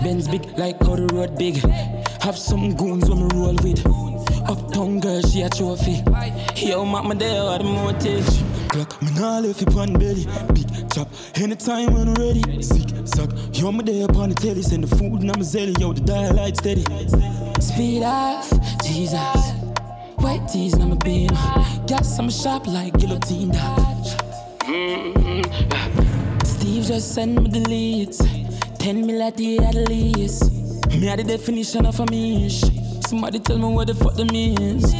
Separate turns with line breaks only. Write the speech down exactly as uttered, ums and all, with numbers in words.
Benz big like how the road big. Have some goons when me roll with. Uptown girl, she a trophy. Yo, mak my day or the motive. Clock, me nah left it on belly. Big chop, anytime when I'm ready. Sick, suck, yo, me day upon the telly. Send the food and I'm a zelly, yo, the dial light steady. Speed off, Jesus. White tees and I'm a beam. Gas, I'm a shop like guillotine dodge. Mm-hmm. Steve just sent me the leads. Ten mil a day at least. Me had the definition of a mish. Somebody tell me what the fuck that means.